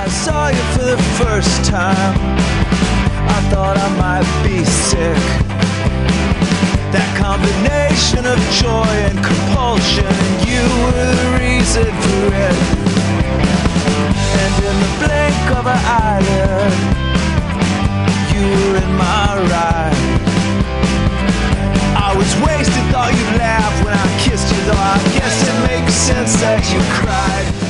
saw you for the first time, I thought I might be sick. That combination of joy and compulsion, and you were the reason for it. And in the blink of an eyelid, you were in my ride. I was wasted, thought you'd laugh when I kissed you, though I guess it makes sense that you cried.